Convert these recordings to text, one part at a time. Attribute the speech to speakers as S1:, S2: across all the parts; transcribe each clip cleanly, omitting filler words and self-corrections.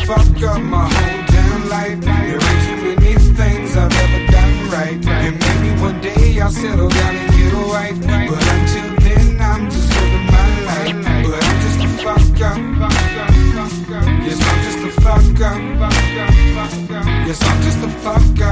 S1: fuck up my whole damn life. There ain't too many things I've ever done right. And maybe one day I'll settle down and get a wife. But until then I'm just living my life. But I'm just a fuck up. Yes, I'm just a fuck up. Yes, I'm just a fuck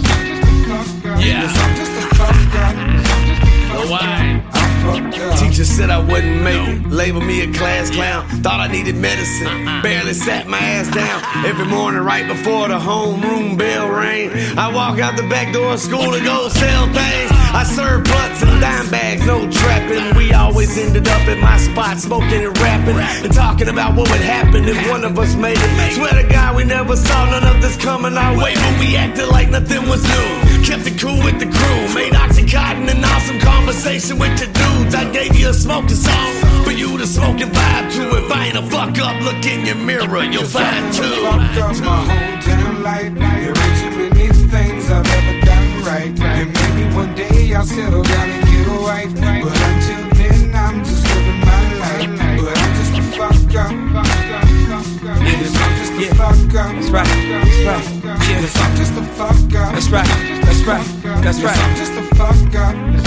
S1: up. Yes, I'm just a fuck up.
S2: Why?
S3: Teacher said I wouldn't make it, labeled me a class clown. Thought I needed medicine, barely sat my ass down. Every morning right before the homeroom bell rang, I walk out the back door of school to go sell things. I served blunts and dime bags, no trapping. We always ended up at my spot smoking and rapping and talking about what would happen if one of us made it. Swear to God we never saw none of this coming our way, but we acted like nothing was new. Kept it cool with the crew, made Oxycontin and awesome conversation with your dudes. I gave you a smoking song for you to smoke and vibe to. If I ain't a fuck up, look in your mirror, you'll find too.
S1: Fucked up my whole damn life. There ain't too many things I've ever done right. And maybe one day I'll settle down and get a wife. But until then I'm just living my life. But I'm just a fuck up. Yes, I'm just a fuck up.
S2: That's right. That's right.
S1: Yes, I'm just a fuck up.
S2: That's right. That's right. That's right.
S1: Yes, I'm just a fuck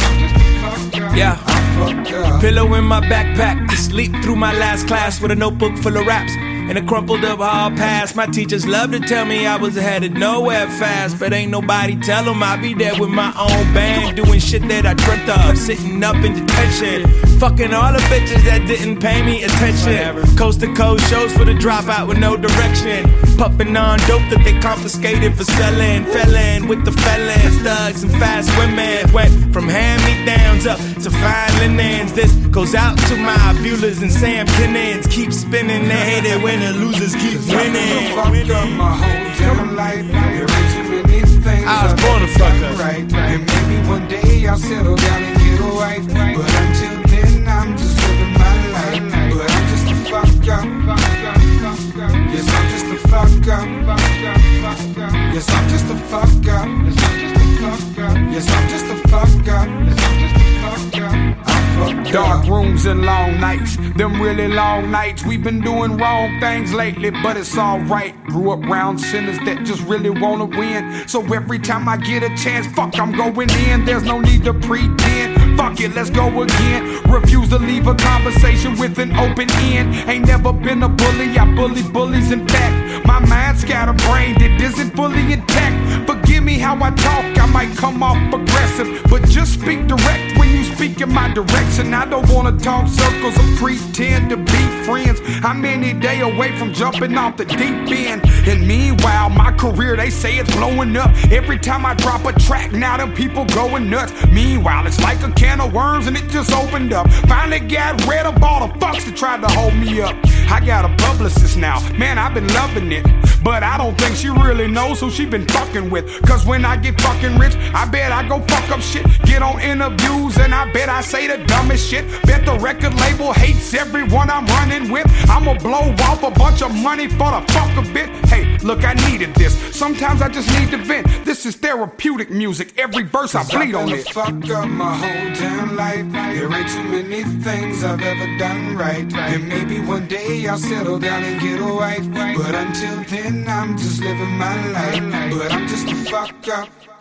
S1: up.
S2: Yeah. Pillow in my backpack to sleep through my last class with a notebook full of raps and a crumpled up hall pass. My teachers love to tell me I was headed nowhere fast, but ain't nobody tell them I'll be there with my own band, doing shit that I dreamt of, sitting up in detention, fucking all the bitches that didn't pay me attention, coast to coast shows for the dropout with no direction, puffing on dope that they confiscated for selling, felon with the felons, thugs and fast women, went from hand-me-downs up to fine linens. This goes out to my Buelers and Sam Kennons, keep spinning their head when the losers keep winning.
S1: Fucked up my whole damn life. There ain't too many things
S2: I was born to fuck up.
S1: Right. And maybe one day I'll settle down and get a wife. But until then I'm just living my life. But I'm just a fuck up. Yes, I'm just a fuck up. Yes, I'm just a fuck up. Yes, I'm just a fuck up. Dark rooms and long nights, them really long nights. We've been doing wrong things lately, but it's alright. Grew up round sinners that just really wanna win. So every time I get a chance, fuck, I'm going in. There's no need to pretend. Fuck it, let's go again. Refuse to leave a conversation with an open end. Ain't never been a bully, I bully bullies. In fact, my mind scatterbrained, it isn't fully intact. Forgive me how I talk, I might come off aggressive, but just speak direct when you speak in my direction. I don't wanna talk circles or pretend to be friends. I'm any day away from jumping off the deep end. And meanwhile, my career, they say it's blowing up. Every time I drop a track, now them people going nuts. Meanwhile, it's like a can of worms and it just opened up. Finally got rid of all the fucks that tried to hold me up. I got a publicist now, man, I've been loving it. But I don't think she really knows who she been fucking with. Cause when I get fucking rich, I bet I go fuck up shit. Get on interviews and I bet I say the dumbest shit. Bet the record label hates everyone I'm running with. I'ma blow off a bunch of money for the fuck a bit. Hey, look, I needed this. Sometimes I just need to vent. This is therapeutic music. Every verse I bleed on it. Fuck up my whole damn life. There ain't too many things I've ever done right. And maybe one day I'll settle down and get a wife. But until then I'm just living my life. But I'm just a fuck up.